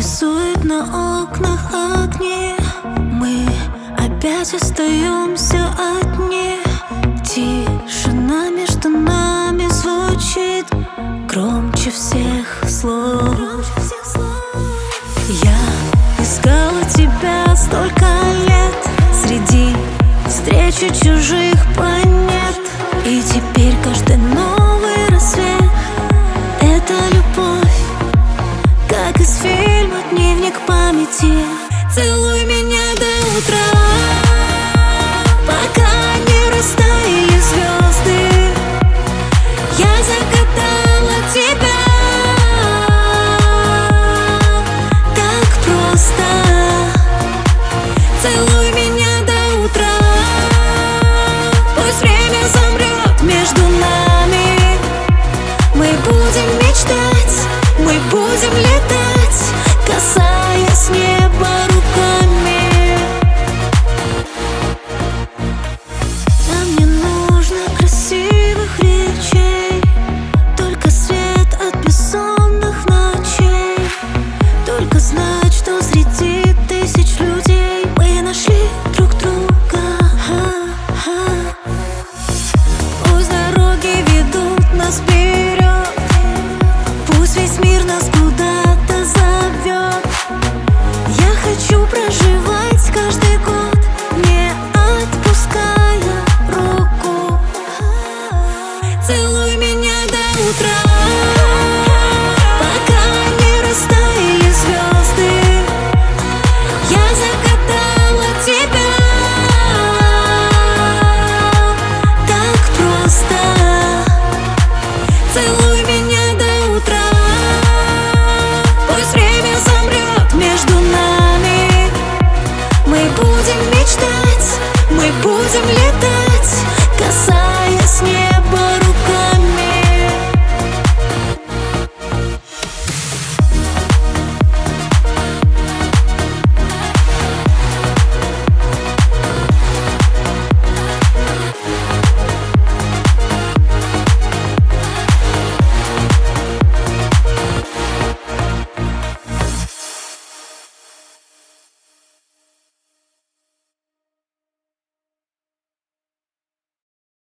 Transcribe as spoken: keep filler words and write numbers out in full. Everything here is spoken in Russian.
рисует на окнах огни. Мы опять остаемся одни. Тишина между нами звучит громче всех слов. Я искала тебя столько лет среди встречи чужих планет. И теперь каждый новый рассвет — это любовь, как из фильма «Дневник памяти». Целуй меня до утра.